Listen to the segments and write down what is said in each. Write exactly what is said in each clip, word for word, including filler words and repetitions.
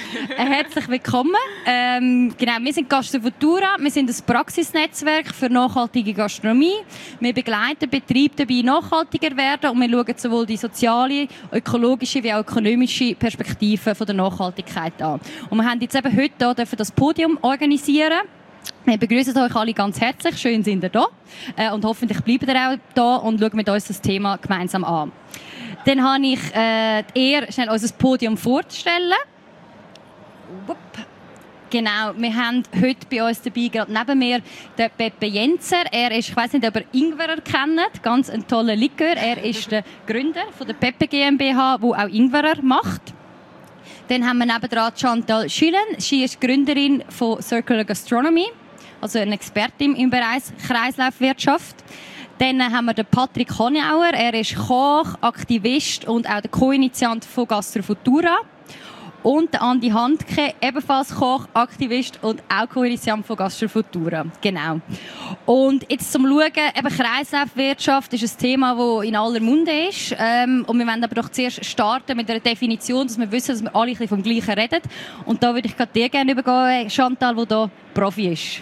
Äh, herzlich willkommen. Ähm, genau, wir sind Gastrofutura. Wir sind ein Praxisnetzwerk für nachhaltige Gastronomie. Wir begleiten Betriebe dabei, nachhaltiger werden und wir schauen sowohl die soziale, ökologische wie auch ökonomische Perspektive von der Nachhaltigkeit an. Und wir haben jetzt eben heute hier dürfen das Podium organisieren. Wir begrüßen euch alle ganz herzlich. Schön sind ihr da. Äh, und hoffentlich bleibt ihr auch da und schauen mit uns das Thema gemeinsam an. Dann habe ich äh, die Ehre, schnell unser Podium vorzustellen. Upp. Genau, wir haben heute bei uns dabei, gerade neben mir, den Pepe Jenzer. Er ist, ich weiss nicht, ob ihr Ingwerer kennt, ganz ein toller Likör. Er ist der Gründer von der Pepe GmbH, der auch Ingwerer macht. Dann haben wir nebendran Chantal Schülen. Sie ist Gründerin von Circular Gastronomy, also eine Expertin im Bereich Kreislaufwirtschaft. Dann haben wir den Patrick Honauer. Er ist Koch, Aktivist und auch der Co-Initiant von Gastrofutura. Und der Andi Handke, ebenfalls Koch, Aktivist und auch Co-Initiant von Gastrofutura. Genau. Und jetzt zum Schauen, eben Kreislaufwirtschaft ist ein Thema, das in aller Munde ist. Ähm, und wir wollen aber doch zuerst starten mit einer Definition, dass wir wissen, dass wir alle ein bisschen vom Gleichen reden. Und da würde ich gerade dir gerne übergehen, Chantal, die hier Profi ist.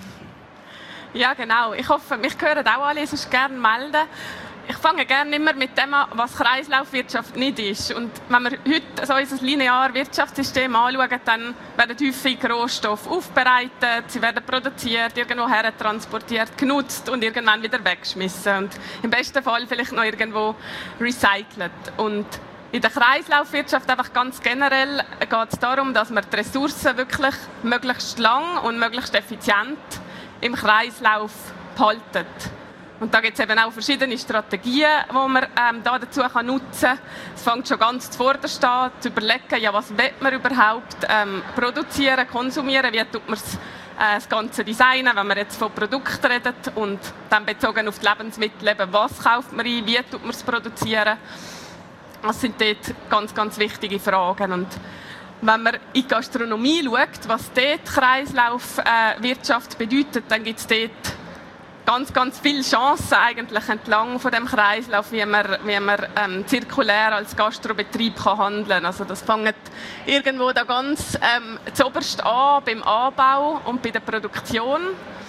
Ja, genau. Ich hoffe, mich hören auch alle, sonst gerne melden. Ich fange gerne immer mit dem an, was Kreislaufwirtschaft nicht ist. Und wenn wir heute so unser lineares Wirtschaftssystem anschauen, dann werden häufig Rohstoffe aufbereitet, sie werden produziert, irgendwo her transportiert, genutzt und irgendwann wieder weggeschmissen. Und im besten Fall vielleicht noch irgendwo recycelt. Und in der Kreislaufwirtschaft einfach ganz generell geht es darum, dass man die Ressourcen wirklich möglichst lang und möglichst effizient im Kreislauf behalten. Und da gibt es eben auch verschiedene Strategien, die man ähm, da dazu kann nutzen kann. Es fängt schon ganz zuvorderst an, zu überlegen, ja, was will man überhaupt ähm, produzieren, konsumieren, wie tut man äh, das Ganze designen, wenn man jetzt von Produkten redet und dann bezogen auf die Lebensmittel, eben, was kauft man ein, wie tut man es produzieren. Das sind dort ganz, ganz wichtige Fragen. Und wenn man in die Gastronomie schaut, was dort Kreislaufwirtschaft äh, bedeutet, dann gibt es dort ganz, ganz viele Chancen eigentlich entlang von dem Kreislauf, wie man, wie man ähm, zirkulär als Gastrobetrieb kann handeln kann. Also das fängt irgendwo da ganz ähm, zuoberst an, beim Anbau und bei der Produktion.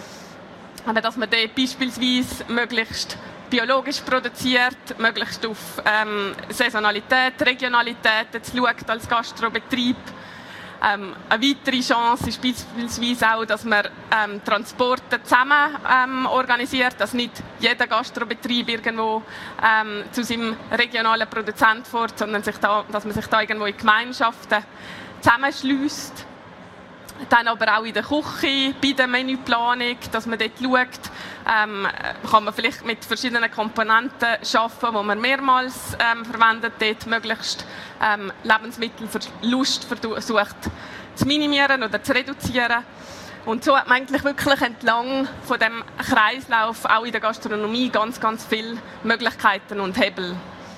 Aber dass man dort beispielsweise möglichst biologisch produziert, möglichst auf ähm, Saisonalität, Regionalität jetzt schaut als Gastrobetrieb. Ähm, eine weitere Chance ist beispielsweise auch, dass man ähm, Transporte zusammen ähm, organisiert, dass nicht jeder Gastrobetrieb irgendwo ähm, zu seinem regionalen Produzent fährt, sondern sich da, dass man sich da irgendwo in Gemeinschaften zusammenschliesst. Dann aber auch in der Küche, bei der Menüplanung, dass man dort schaut, ähm, kann man vielleicht mit verschiedenen Komponenten arbeiten, die man mehrmals ähm, verwendet, dort möglichst ähm, Lebensmittelverlust versucht zu minimieren oder zu reduzieren. Und so hat man eigentlich wirklich entlang von dem Kreislauf auch in der Gastronomie ganz, ganz viele Möglichkeiten und Hebel.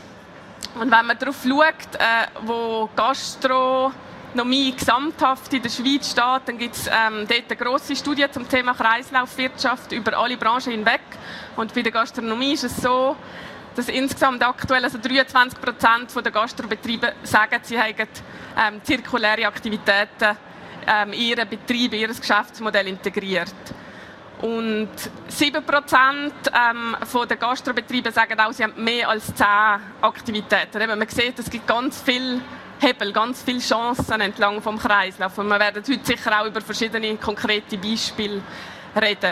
Und wenn man darauf schaut, äh, wo Gastro Gastronomie gesamthaft in der Schweiz steht, dann gibt es ähm, dort eine grosse Studie zum Thema Kreislaufwirtschaft über alle Branchen hinweg. Und bei der Gastronomie ist es so, dass insgesamt aktuell also dreiundzwanzig Prozent der Gastrobetriebe sagen, sie haben ähm, zirkuläre Aktivitäten ähm, in ihren Betrieb, in ihr Geschäftsmodell integriert. Und sieben Prozent ähm, der Gastrobetriebe sagen auch, sie haben mehr als zehn Aktivitäten. Eben, man sieht, es gibt ganz viele Hebel, ganz viele Chancen entlang vom Kreislauf. Und wir werden heute sicher auch über verschiedene konkrete Beispiele reden.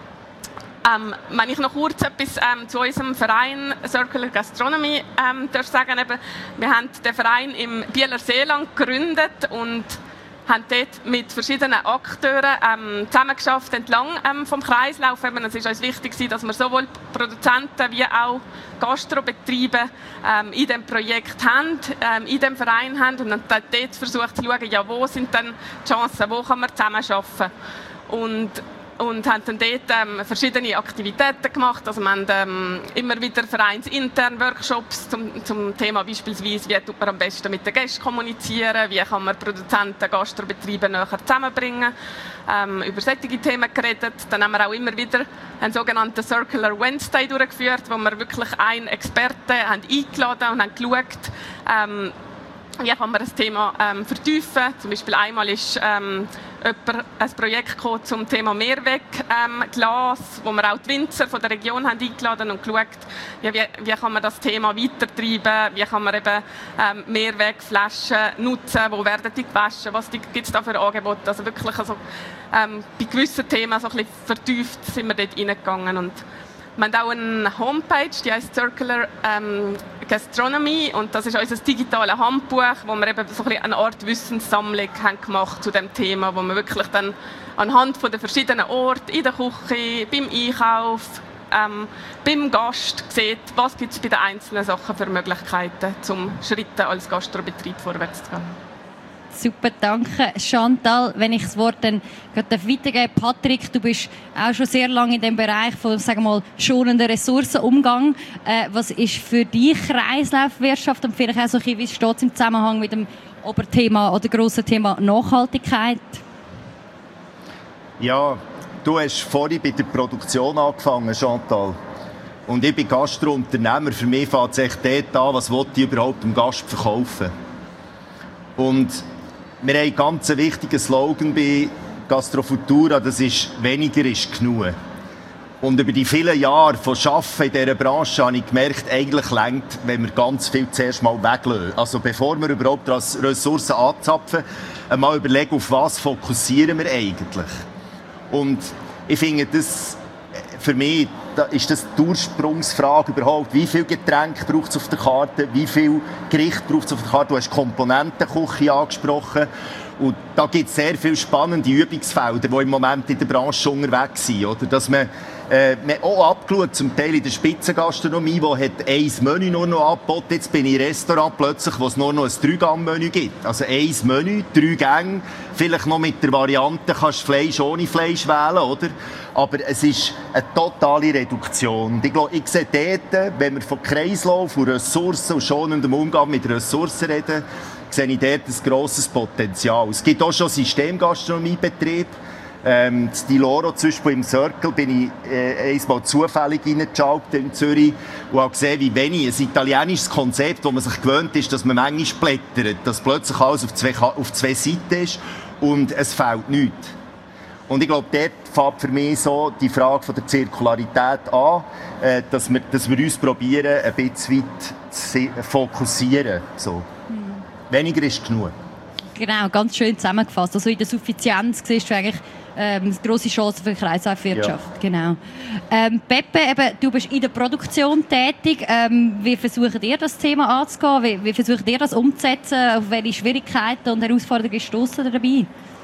Ähm, wenn ich noch kurz etwas ähm, zu unserem Verein Circular Gastronomy ähm, sagen darf, wir haben den Verein im Bieler Seeland gegründet und haben dort mit verschiedenen Akteuren ähm, zusammengearbeitet entlang ähm, vom Kreislauf. Eben, es ist uns wichtig, dass wir sowohl Produzenten wie auch Gastrobetriebe ähm, in diesem Projekt haben, ähm, in diesem Verein haben und dann dort versucht zu schauen, ja, wo sind denn die Chancen, wo kann man zusammenarbeiten. Und und haben dann dort ähm, verschiedene Aktivitäten gemacht. Also wir haben ähm, immer wieder vereinsinterne Workshops zum, zum Thema beispielsweise, wie tut man am besten mit den Gästen kommunizieren, wie kann man Produzenten, Gastrobetriebe näher zusammenbringen, ähm, über solche Themen geredet. Dann haben wir auch immer wieder einen sogenannten Circular Wednesday durchgeführt, wo wir wirklich einen Experten haben eingeladen und haben geschaut, ähm, wie kann man das Thema ähm, vertiefen. Zum Beispiel einmal ist ähm, jemand ein Projekt gekommen zum Thema Mehrwegglas, ähm, wo wir auch die Winzer von der Region haben eingeladen und geschaut, ja, wie, wie kann man das Thema weitertreiben, wie kann man eben ähm, Mehrwegflaschen nutzen, wo werden die gewaschen, was gibt es da für Angebote. Also wirklich also, ähm, bei gewissen Themen so ein bisschen vertieft sind wir dort reingegangen. Und wir haben auch eine Homepage, die heißt Circular ähm, Gastronomy, und das ist unser digitales Handbuch, wo wir eben so ein eine Art Wissenssammlung haben gemacht zu dem Thema, wo man wirklich dann anhand von den verschiedenen Orten, in der Küche, beim Einkauf, ähm, beim Gast sieht, was gibt es bei den einzelnen Sachen für Möglichkeiten, um Schritte als Gastrobetrieb vorwärts zu gehen. Super, danke. Chantal, wenn ich das Wort dann weitergebe. Patrick, du bist auch schon sehr lange in dem Bereich von, sagen wir mal, schonenden Ressourcenumgang. Äh, was ist für dich Kreislaufwirtschaft und vielleicht auch so ein bisschen, wie steht es im Zusammenhang mit dem Oberthema oder grossen Thema Nachhaltigkeit? Ja, du hast vorhin bei der Produktion angefangen, Chantal. Und ich bin Gastrounternehmer. Für mich fängt es echt dort an, was will ich überhaupt dem Gast verkaufen. Und wir haben einen ganz wichtigen Slogan bei Gastrofutura, das ist «Weniger ist genug». Und über die vielen Jahre von Arbeiten in dieser Branche habe ich gemerkt, eigentlich reicht, wenn wir ganz viel zuerst mal weglassen. Also bevor wir überhaupt Ressourcen anzapfen, einmal überlegen, auf was fokussieren wir eigentlich. Und ich finde, das, für mich da ist das die Ursprungsfrage überhaupt. Wie viel Getränke braucht es auf der Karte? Wie viel Gericht braucht es auf der Karte? Du hast Komponentenküche angesprochen. Und da gibt es sehr viele spannende Übungsfelder, die im Moment in der Branche unterwegs sind. Oder? Dass man, äh, man auch abgeschaut, zum Teil in der Spitzengastronomie, die hat ein Menü nur noch angeboten. Jetzt bin ich in einem Restaurant plötzlich, wo es nur noch ein Drei-Gang-Menü gibt. Also ein Menü, drei Gänge, vielleicht noch mit der Variante, kannst Fleisch ohne Fleisch wählen, oder? Aber es ist eine totale Reduktion. Und ich glaube, ich sehe dort, wenn wir von Kreislauf und Ressourcen und schonendem Umgang mit Ressourcen reden, sehe ich dort ein grosses Potenzial. Es gibt auch schon Systemgastronomiebetriebe. Ähm, das Diloro zum Beispiel im Circle bin ich äh, einmal zufällig reingeschaltet in Zürich und habe gesehen, wie wenig ein italienisches Konzept, wo man sich gewöhnt ist, dass man manchmal blättert, dass plötzlich alles auf zwei, auf zwei Seiten ist und es fehlt nichts. Und ich glaube, dort fängt für mich so die Frage von der Zirkularität an, äh, dass, wir, dass wir uns probieren, ein bisschen weit zu fokussieren. So. Weniger ist genug. Genau, ganz schön zusammengefasst. Also in der Suffizienz siehst du eigentlich ähm, eine grosse Chance für die Kreislaufwirtschaft. Ja. Genau. Ähm, Peppe, eben, du bist in der Produktion tätig. Ähm, wie versucht ihr das Thema anzugehen? Wie, wie versucht ihr das umzusetzen? Auf welche Schwierigkeiten und Herausforderungen stoßen ihr dabei?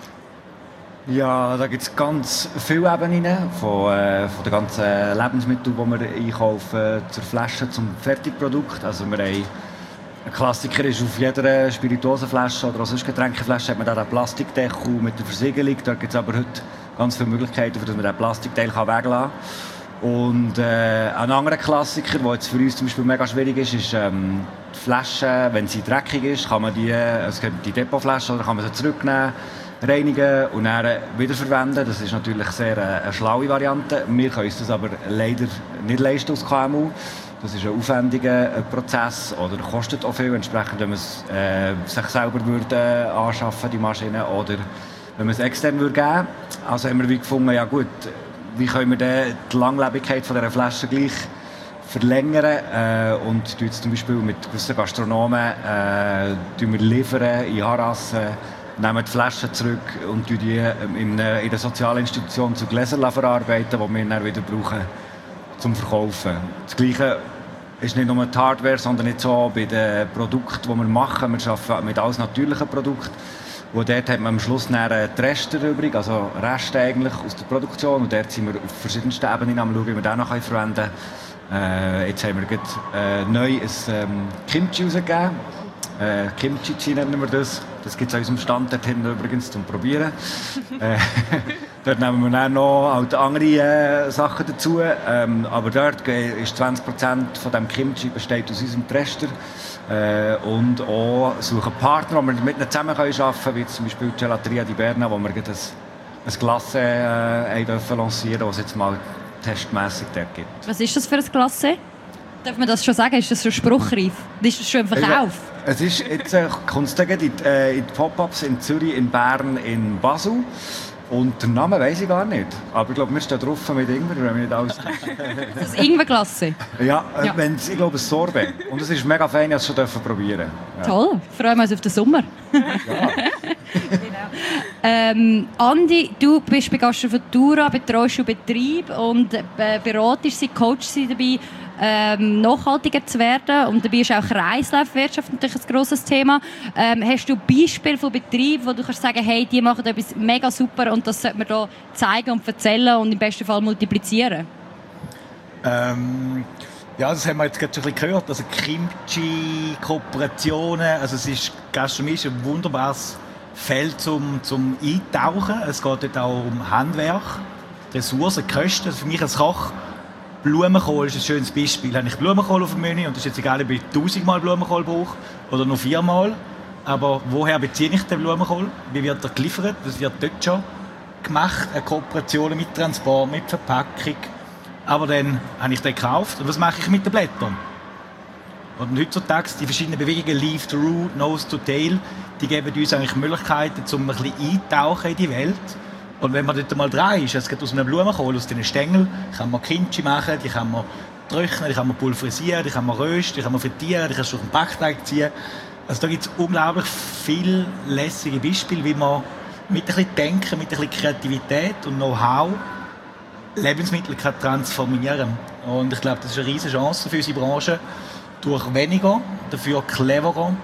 Ja, da gibt es ganz viele Ebenen, von, äh, von den ganzen Lebensmitteln, die wir einkaufen, zur Flasche, zum Fertigprodukt. Also wir haben ein Klassiker ist, auf jeder Spirituosenflasche oder auch sonst Getränkeflasche hat man da den Plastikdeckel mit der Versiegelung. Da gibt es aber heute ganz viele Möglichkeiten, dass man den Plastikteil weglassen kann. Und äh, ein anderer Klassiker, der jetzt für uns zum Beispiel mega schwierig ist, ist ähm, die Flasche, wenn sie dreckig ist, kann man die, es gibt die Depotflasche, oder kann man sie zurücknehmen, reinigen und dann wiederverwenden. Das ist natürlich sehr äh, eine schlaue Variante. Wir können uns das aber leider nicht leisten als K M U. Das ist ein aufwendiger Prozess oder kostet auch viel. Entsprechend, wenn man es äh, sich selber würde anschaffen, die Maschine, oder wenn man es extern würde geben. Also haben wir wie gefunden, ja gut, wie können wir denn die Langlebigkeit von dieser Flasche gleich verlängern äh, und jetzt zum Beispiel mit gewissen Gastronomen äh, wir liefern in Harassen, nehmen die Flaschen zurück und die in der Sozialinstitution zu Gläsern verarbeiten, die wir dann wieder brauchen zum Verkaufen. Das Gleiche ist nicht nur die Hardware, sondern nicht so bei den Produkten, die wir machen. Wir arbeiten mit alles natürlichen Produkten. Und dort hat man am Schluss die Reste übrig, also Reste eigentlich aus der Produktion. Und dort sind wir auf verschiedensten Ebenen am schauen, wie wir das noch verwenden können. Äh, jetzt haben wir gerade, äh, neu ein ähm, Kimchi rausgegeben. Äh, Kimchi nennen wir das. Das gibt es an unserem Stand dort hinten übrigens zum Probieren. äh, dort nehmen wir dann noch halt andere äh, Sachen dazu. Ähm, aber dort ist zwanzig Prozent von dem Kimchi besteht aus unserem Trester. Äh, und auch suchen Partner, die wir mit ihnen zusammen arbeiten können, wie zum Beispiel die Gelateria di Berna, wo wir ein, ein Glacé äh, dürfen lancieren, was es jetzt mal testmässig dort gibt. Was ist das für ein Glacé? Darf man das schon sagen? Ist das schon spruchreif? Ist das schon im Verkauf? Es ist jetzt äh, kommt in, die, äh, in die Pop-Ups in Zürich, in Bern, in Basel. Und den Namen weiss ich gar nicht. Aber ich glaube, wir stehen drauf mit Ingwer, wenn wir nicht alles... Das ist Ingwerklasse? Ja, äh, ja. Wenn's, ich glaube, ein Sorbet. Und es ist mega fein, dass wir es schon probieren dürfen. Ja. Toll, freuen wir uns auf den Sommer. Ja. Genau. Ähm, Andi, du bist bei Gastrofutura, betreust du Betrieb und äh, beratest sie, coachst sie dabei, ähm, nachhaltiger zu werden. Und dabei ist auch Kreislaufwirtschaft natürlich ein grosses Thema. Ähm, hast du Beispiele von Betrieben, wo du kannst sagen, hey, die machen etwas mega super und das sollte man hier zeigen und erzählen und im besten Fall multiplizieren? Ähm, ja, das haben wir jetzt gerade schon ein bisschen gehört. Also Kimchi, Kooperationen, also es ist Gastronomie ist ein wunderbares Feld zum, zum Eintauchen. Es geht dort auch um Handwerk, Ressourcen, Kosten. Also für mich als Koch, Blumenkohl ist ein schönes Beispiel. Da habe ich Blumenkohl auf dem Menü und es ist jetzt egal, ob ich tausendmal Blumenkohl brauche oder nur viermal. Aber woher beziehe ich den Blumenkohl? Wie wird er geliefert? Das wird dort schon gemacht. Eine Kooperation mit Transport, mit Verpackung. Aber dann habe ich den gekauft. Und was mache ich mit den Blättern? Und heutzutage die verschiedenen Bewegungen, Leaf to Root, Nose to Tail, die geben uns eigentlich Möglichkeiten, um ein bisschen eintauchen in die Welt. Und wenn man dort mal dran ist, es geht aus einem Blumenkohl, aus den Stängeln, kann man Kimchi machen, die kann man trocknen, die kann man pulverisieren, die kann man rösten, die kann man frittieren, die kann man durch einen Backteig ziehen. Also da gibt es unglaublich viele lässige Beispiele, wie man mit ein bisschen Denken, mit ein bisschen Kreativität und Know-how Lebensmittel kann transformieren. Und ich glaube, das ist eine riesige Chance für unsere Branche, durch weniger, dafür cleverer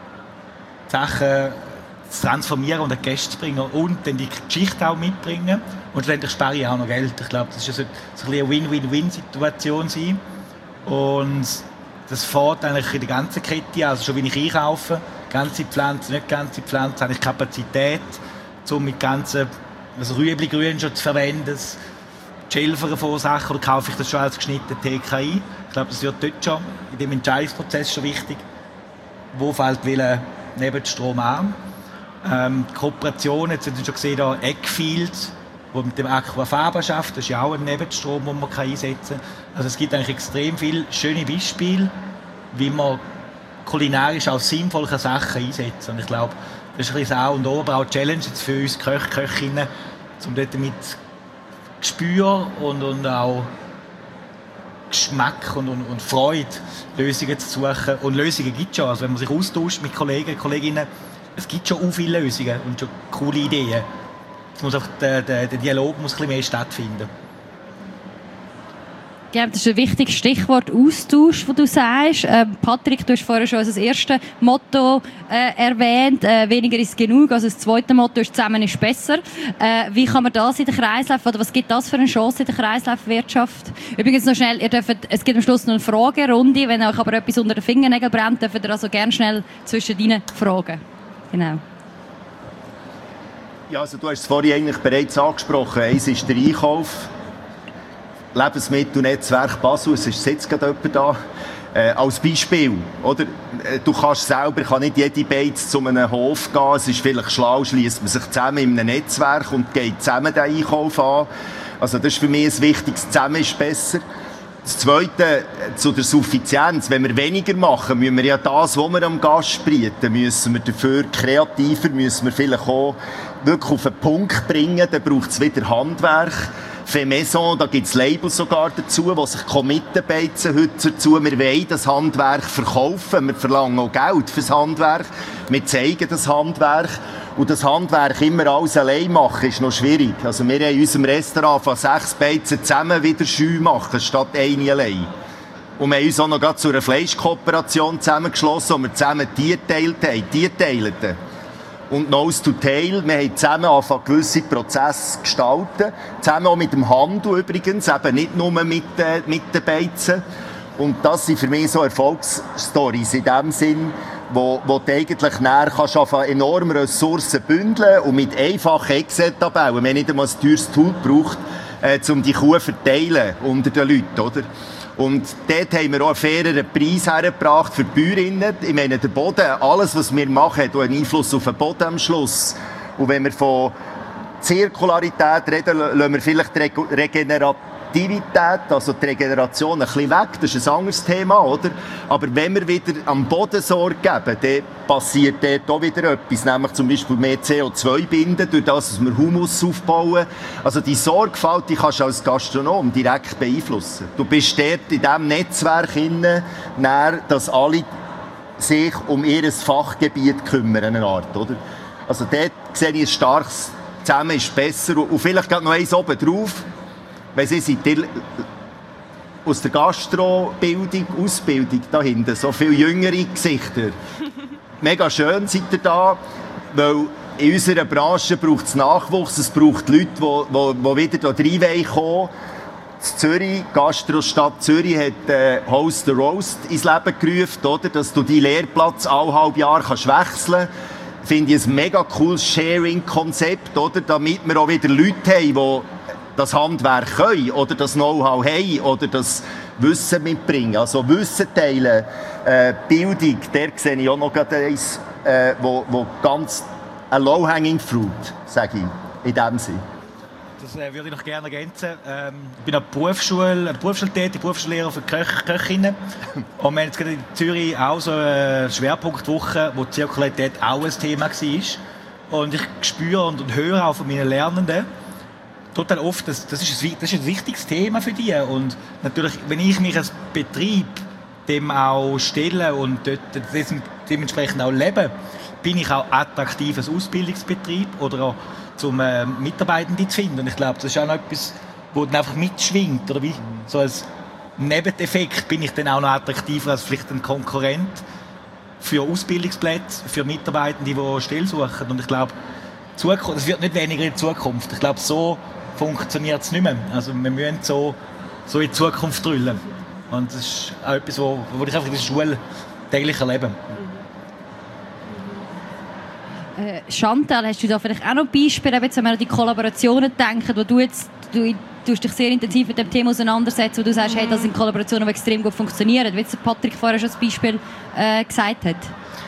Sachen zu transformieren und den Gästen zu bringen und dann die Geschichte auch mitbringen. Und schlussendlich spare ich auch noch Geld. Ich glaube, das ist so eine Win-Win-Win-Situation sein. Und das fährt eigentlich in der ganzen Kette, also schon wie ich einkaufe, ganze Pflanzen, nicht ganze Pflanzen, habe ich Kapazität, um mit ganzen also Rüebli-Grün schon zu verwenden, Schälfern von Sachen, oder kaufe ich das schon als geschnittene T K I. Ich glaube, das wird dort schon in dem Entscheidungsprozess schon wichtig. Wo fällt welcher Nebenstrom an? Ähm, Kooperationen, jetzt haben wir schon gesehen, da Eggfield, wo mit dem Aquafaba schafft, das ist ja auch ein Nebenstrom, den man einsetzen kann. Also es gibt eigentlich extrem viele schöne Beispiele, wie man kulinarisch auch sinnvolle Sachen einsetzen kann. Und ich glaube, das ist ein bisschen auch und oben auch Challenge jetzt für uns Köche, Köchinnen, um dort mit Gespür und, und auch Geschmack und, und, und Freude Lösungen zu suchen. Und Lösungen gibt es schon. Also wenn man sich austauscht mit Kollegen, Kolleginnen, es gibt schon auch viele Lösungen und schon coole Ideen. Es muss einfach, der, der, der Dialog muss ein bisschen mehr stattfinden. Ja, das ist ein wichtiges Stichwort, Austausch, das du sagst. Ähm, Patrick, du hast vorher schon das erste Motto äh, erwähnt, äh, weniger ist genug. Also das zweite Motto ist, zusammen ist besser. Äh, wie kann man das in der Kreislauf, oder was gibt das für eine Chance in der Kreislaufwirtschaft? Übrigens noch schnell, ihr dürft, es gibt am Schluss noch eine Fragerunde, wenn euch aber etwas unter den Fingernägeln brennt, dürft ihr also gerne schnell zwischen ihnen fragen. Genau. Ja, also du hast es vorhin eigentlich bereits angesprochen. Eins ist der Einkauf. Lebensmittelnetzwerk Basel, es ist jetzt gerade jemand da, äh, als Beispiel, oder? Du kannst selber, kann nicht jede Beiz zu einem Hof gehen, es ist vielleicht schlau, schließt man sich zusammen in einem Netzwerk und geht zusammen den Einkauf an. Also das ist für mich ein wichtiges, zusammen ist besser. Das Zweite, zu der Suffizienz, wenn wir weniger machen, müssen wir ja das, was wir am Gast bieten, müssen wir dafür kreativer, müssen wir vielleicht auch wirklich auf den Punkt bringen, dann braucht es wieder Handwerk. Fait Maison, da gibt es Labels sogar dazu, die sich committen beizen heute dazu. Wir wollen das Handwerk verkaufen, wir verlangen auch Geld fürs Handwerk, wir zeigen das Handwerk. Und das Handwerk immer alles allein machen, ist noch schwierig. Also wir haben in unserem Restaurant von sechs Beizen zusammen wieder Schü machen, statt eine allein. Und wir haben uns auch noch gerade zu einer Fleischkooperation zusammengeschlossen, wo wir zusammen Tiere geteilt haben, Tiere teilten. Und Nose to Tail, wir haben zusammen angefangen, gewisse Prozesse gestalten. Zusammen auch mit dem Handel übrigens, eben nicht nur mit, äh, mit den Beizen. Und das sind für mich so Erfolgsstories in dem Sinn, wo, wo du eigentlich näher kannst anfangen, enorme Ressourcen bündeln und mit einfachen Excel-Tabellen, wenn man nicht einmal ein teures Tool braucht, äh, um die Kuh zu verteilen unter den Leuten, oder? Und dort haben wir auch einen faireren Preis hergebracht für die Bäuerinnen. Ich meine, der Boden, alles, was wir machen, hat einen Einfluss auf den Boden am Schluss. Und wenn wir von Zirkularität reden, lassen wir vielleicht die Regeneration Produktivität, also die Regeneration, ein bisschen weg. Das ist ein anderes Thema, oder? Aber wenn wir wieder am Boden Sorge geben, dann passiert dort auch wieder etwas, nämlich zum Beispiel mehr C O zwei binden, durch das, dass wir Humus aufbauen. Also die Sorgfalt, die kannst du als Gastronom direkt beeinflussen. Du bist dort in diesem Netzwerk hinein, dass alle sich um ihr Fachgebiet kümmern, eine Art, oder? Also dort sehe ich ein starkes Zusammen ist besser. Und vielleicht geht noch eins oben drauf. Wenn Sie sind aus der Gastrobildung, Ausbildung da hinten, so viele jüngere Gesichter. Mega schön seid ihr da, weil in unserer Branche braucht es Nachwuchs, es braucht Leute, die, die, die wieder hier reinkommen. Zürich, Gastrostadt Zürich hat äh, Host the Roast ins Leben gerufen, oder? Dass du deinen Lehrplatz alle halb Jahr kannst wechseln kannst. Finde ich ein mega cooles Sharing-Konzept, oder? Damit wir auch wieder Leute haben, die das Handwerk können, oder das Know-how haben, oder das Wissen mitbringen. Also Wissen teilen, äh, Bildung, der sehe ich auch noch eins, äh, wo, wo ganz ein low-hanging fruit, sage ich, in dem Sinn. Das äh, würde ich noch gerne ergänzen. Ähm, ich bin an der Berufsschule, an der Berufsschule tätig, Berufsschullehrer für Köch, Köchinnen. Und wir haben jetzt gerade in Zürich auch so eine Schwerpunktwoche, wo die Zirkularität auch ein Thema war. Und ich spüre und, und höre auch von meinen Lernenden total oft, dass, das, ist ein, das ist ein wichtiges Thema für die. Und natürlich, wenn ich mich als Betrieb dem auch stelle und dort dementsprechend auch lebe, bin ich auch attraktiv als Ausbildungsbetrieb oder auch zum äh, Mitarbeitenden zu finden. Und ich glaube, das ist auch noch etwas, wo dann einfach mitschwingt. Oder wie? So als Nebeneffekt bin ich dann auch noch attraktiver als vielleicht ein Konkurrent für Ausbildungsplätze, für Mitarbeitende, die Stellen suchen. Und ich glaube, es wird nicht weniger in Zukunft. Ich glaube, so funktioniert es nicht mehr. Also wir müssen so, so in die Zukunft drüllen. Und das ist auch etwas, wo, wo ich einfach in der Schule täglich erlebe. Äh, Chantal, hast du da vielleicht auch noch Beispiele, wenn wir an die Kollaborationen denken, wo du jetzt du, du hast dich sehr intensiv mit dem Thema auseinandersetzt, wo du sagst, hey, das sind Kollaborationen, die extrem gut funktionieren, wie es Patrick vorher schon als Beispiel äh, gesagt hat?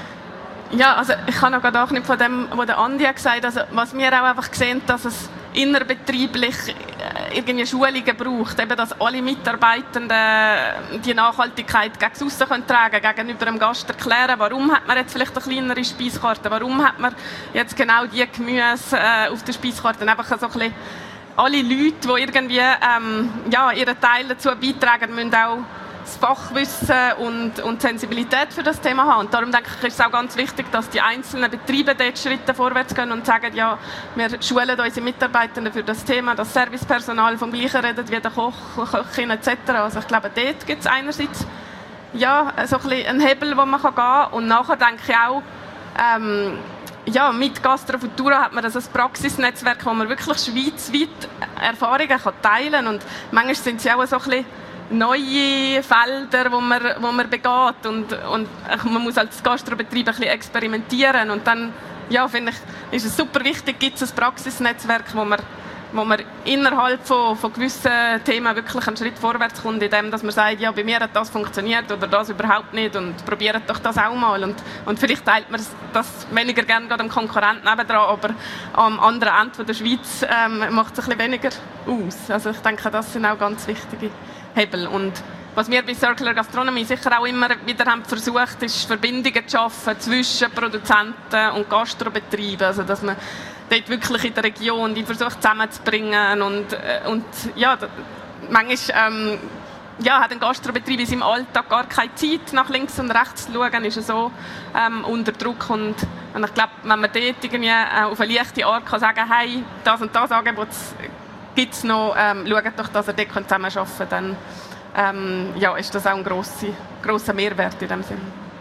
Ja, also ich kann noch gerade auch nicht von dem, was der Andi gesagt hat, also was wir auch einfach sehen, dass es innerbetrieblich irgendwie Schulungen braucht, eben, dass alle Mitarbeitenden die Nachhaltigkeit gegen aussen können tragen können, gegenüber dem Gast erklären, warum hat man jetzt vielleicht eine kleinere Speiskarte, warum hat man jetzt genau die Gemüse äh, auf der Speiskarte, einfach so ein bisschen alle Leute, die irgendwie ähm, ja, ihren Teil dazu beitragen, müssen auch das Fachwissen und, und die Sensibilität für das Thema haben. Und darum denke ich, ist es auch ganz wichtig, dass die einzelnen Betriebe dort Schritte vorwärts gehen und sagen, ja, wir schulen unsere Mitarbeitenden für das Thema, das Servicepersonal vom Gleichen redet wie der Koch, Köchin et cetera. Also ich glaube, dort gibt es einerseits ja, so ein bisschen einen Hebel, wo man gehen kann. Und nachher denke ich auch, ähm, ja, mit Gastrofutura hat man das als Praxisnetzwerk, wo man wirklich schweizweit Erfahrungen kann teilen kann. Und manchmal sind sie auch so ein bisschen neue Felder, wo man, wo man begeht und, und man muss als Gastrobetrieb ein bisschen experimentieren und dann, ja, finde ich, ist es super wichtig, gibt es ein Praxisnetzwerk, wo man, wo man innerhalb von, von gewissen Themen wirklich einen Schritt vorwärts kommt, indem dass man sagt, ja, bei mir hat das funktioniert oder das überhaupt nicht und probiert doch das auch mal und, und vielleicht teilt man das weniger gerne gerade am Konkurrenten nebendran, aber am anderen Ende der Schweiz ähm, macht es ein bisschen weniger aus. Also ich denke, das sind auch ganz wichtige Hebel. Und was wir bei Circular Gastronomy sicher auch immer wieder haben versucht, ist Verbindungen zu schaffen zwischen Produzenten und Gastrobetrieben, also dass man dort wirklich in der Region die versucht zusammenzubringen und, und ja, manchmal ähm, ja, hat ein Gastrobetrieb in seinem Alltag gar keine Zeit, nach links und rechts zu schauen, ist er so ähm, unter Druck und, und ich glaube, wenn man dort irgendwie äh, auf eine leichte Art kann sagen, hey, das und das Angebot gibt es noch, ähm, schaut doch, dass ihr dort zusammenarbeiten könnt, dann ähm, ja, ist das auch ein grosser, grosser Mehrwert in dem Sinne.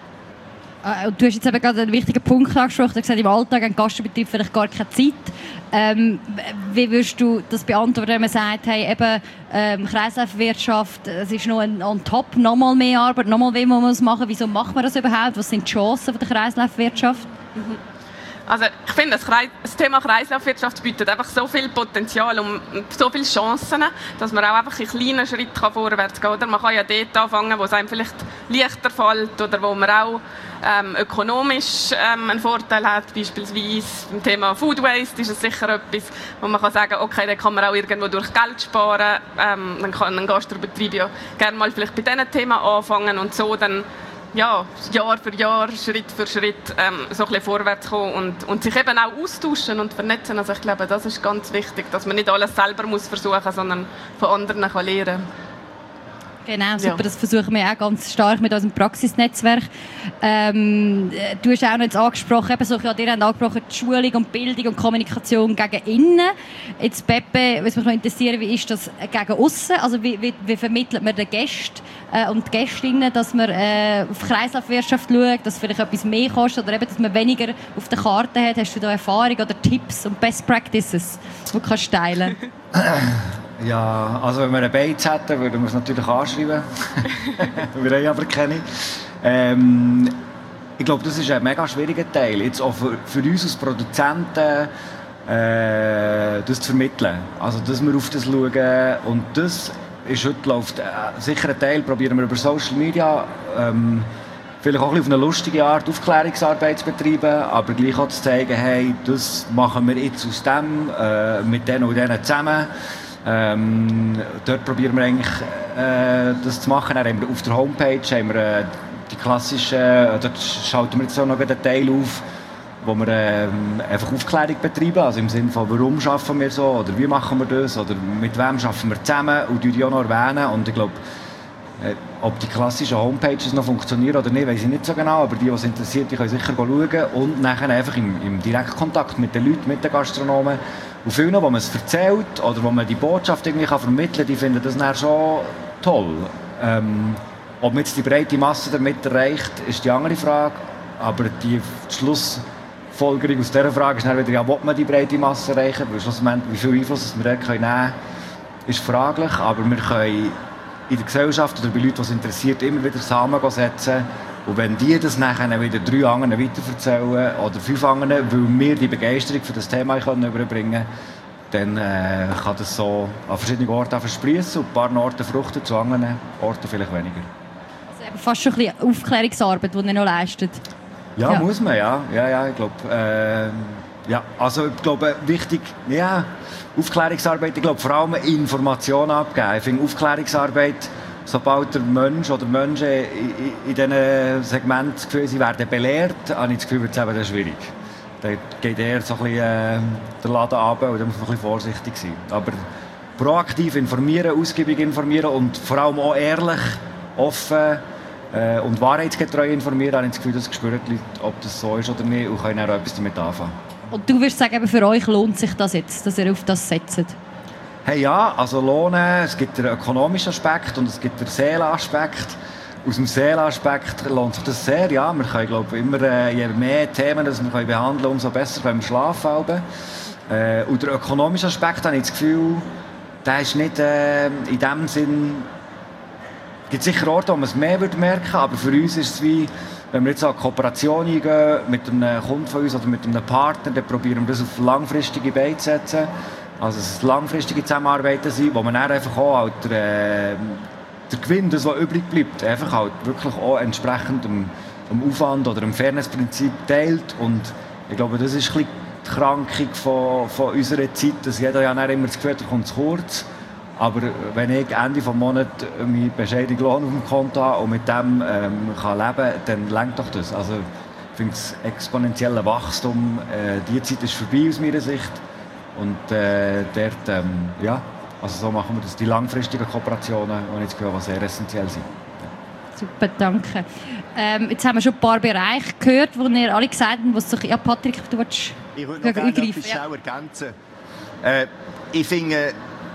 Äh, du hast jetzt eben gerade einen wichtigen Punkt angesprochen, du hast gesagt, im Alltag hat ein Gastbetrieb vielleicht gar keine Zeit. Ähm, wie würdest du das beantworten, wenn man sagt, hey, eben, ähm, Kreislaufwirtschaft, es ist noch ein on top, noch mal mehr Arbeit, noch mal mehr muss man es machen. Wieso macht man das überhaupt? Was sind die Chancen der Kreislaufwirtschaft? Mhm. Also ich finde, das Thema Kreislaufwirtschaft bietet einfach so viel Potenzial und so viele Chancen, dass man auch einfach in kleinen Schritten vorwärts gehen kann. Oder man kann ja dort anfangen, wo es einem vielleicht leichter fällt oder wo man auch ähm, ökonomisch ähm, einen Vorteil hat. Beispielsweise beim Thema Food Waste ist es sicher etwas, wo man kann sagen, okay, da kann man auch irgendwo durch Geld sparen. Ähm, dann kann ein Gastrobetrieb ja gerne mal vielleicht bei diesen Themen anfangen und so dann ja, Jahr für Jahr, Schritt für Schritt ähm, so ein bisschen vorwärts kommen und, und sich eben auch austauschen und vernetzen. Also ich glaube, das ist ganz wichtig, dass man nicht alles selber muss versuchen, sondern von anderen kann lernen. Genau, super. Ja. Das versuchen wir auch ganz stark mit unserem Praxisnetzwerk. Ähm, du hast auch noch jetzt angesprochen, eben so, ja, ihr habt angesprochen, die Schulung und Bildung und Kommunikation gegen innen. Jetzt, Peppe, was mich noch interessieren, wie ist das gegen aussen? Also wie, wie, wie vermittelt man den Gästen äh, und die Gästinnen, dass man äh, auf Kreislaufwirtschaft schaut, dass vielleicht etwas mehr kostet oder eben, dass man weniger auf der Karte hat? Hast du da Erfahrung oder Tipps und Best Practices, die du kannst teilen? Ja, also wenn wir einen Beiz hätten, würden wir es natürlich anschreiben. Wir haben aber keine. Ähm, ich glaube, das ist ein mega schwieriger Teil. Jetzt auch für, für uns als Produzenten äh, das zu vermitteln. Also, dass wir auf das schauen. Und das ist heute läuft, äh, sicher ein Teil, probieren wir über Social Media ähm, vielleicht auch ein bisschen auf eine lustige Art Aufklärungsarbeit zu betreiben, aber gleich auch zu zeigen, hey, das machen wir jetzt aus dem, äh, mit denen und denen zusammen. Ähm, dort probieren wir eigentlich äh, das zu machen. Dann haben wir auf der Homepage haben wir, äh, die klassischen, äh, dort schalten wir jetzt auch noch einen Teil auf, wo wir äh, einfach Aufklärung betreiben, also im Sinne von, warum schaffen wir so oder wie machen wir das oder mit wem schaffen wir zusammen und die auch noch erwähnen. Und ich glaube, äh, ob die klassischen Homepages noch funktionieren oder nicht, weiß ich nicht so genau, aber die, die es interessiert, die können sicher schauen und nachher einfach im, im Direktkontakt mit den Leuten, mit den Gastronomen. Und vielen, wo man es erzählt oder wo man die Botschaft irgendwie kann vermitteln kann, die finden das dann schon toll. Ähm, ob man jetzt die breite Masse damit erreicht, ist die andere Frage. Aber die Schlussfolgerung aus dieser Frage ist dann wieder, ja, will man die breite Masse erreichen? Weil schlussendlich, wie viel Einfluss wir dort nehmen können, ist fraglich. Aber wir können in der Gesellschaft oder bei Leuten, die es interessiert, immer wieder Samen setzen. Und wenn die das nachher wieder drei anderen weiterverzählen oder fünf anderen, weil wir die Begeisterung für das Thema überbringen können, dann äh, kann das so an verschiedenen Orten versprießen und ein paar Orten fruchten, zu anderen Orten vielleicht weniger. Also fast schon ein bisschen Aufklärungsarbeit, die ihr noch leistet. Ja, ja, muss man, ja. ja, ja ich glaube, äh, ja, also ich glaube, wichtig, ja, Aufklärungsarbeit, ich glaube, vor allem Informationen abgeben. Ich finde Aufklärungsarbeit, sobald der Mensch oder Menschen in, in diesen Segmenten das Gefühl, sie werden belehrt, habe ich das Gefühl, wird es eben schwierig. Dann geht eher so ein bisschen äh, der Laden runter und da muss man ein bisschen vorsichtig sein. Aber proaktiv informieren, ausgiebig informieren und vor allem auch ehrlich, offen äh, und wahrheitsgetreu informieren, habe ich das Gefühl, das spüren die Leute, ob das so ist oder nicht und können auch etwas damit anfangen. Und du würdest sagen, für euch lohnt sich das jetzt, dass ihr auf das setzt? Hey, ja, also Lohnen, es gibt den ökonomischen Aspekt und es gibt den Seelenaspekt. Aus dem Seelenaspekt lohnt sich das sehr, ja. Wir können, glaube ich, immer, äh, je mehr Themen das wir können behandeln können, umso besser können wir schlafen. Äh, und der ökonomische Aspekt, habe ich das Gefühl, der ist nicht äh, in dem Sinn... Es gibt sicher Orte, wo man es mehr merken würde, aber für uns ist es wie, wenn wir jetzt eine Kooperation eingehen mit einem Kunden von uns oder mit einem Partner, dann probieren wir das auf langfristige Beine zu setzen. Also es langfristige Zusammenarbeiten sind, wo man dann einfach auch halt der, äh, der Gewinn, das was übrig bleibt, einfach halt wirklich auch entsprechend dem, dem Aufwand oder dem Fairnessprinzip teilt. Und ich glaube, das ist ein bisschen die Krankung von, von unserer Zeit, dass jeder ja dann immer das Gefühl hat, er kommt zu kurz. Aber wenn ich Ende des Monats meinen bescheidenen Lohn auf dem Konto habe und mit dem ähm, kann leben kann, dann reicht doch das. Also ich finde das exponentielle Wachstum, äh, die Zeit ist vorbei aus meiner Sicht. Und äh, dort, ähm, ja, also so machen wir das. Die langfristigen Kooperationen, die ich das Gefühl habe, sehr essentiell sind. Super, danke. Ähm, jetzt haben wir schon ein paar Bereiche gehört, wo ihr alle gesagt habt, was sich... Ja, Patrick, du willst ich würde noch gerne etwas schnell ergänzen. Äh, ich finde,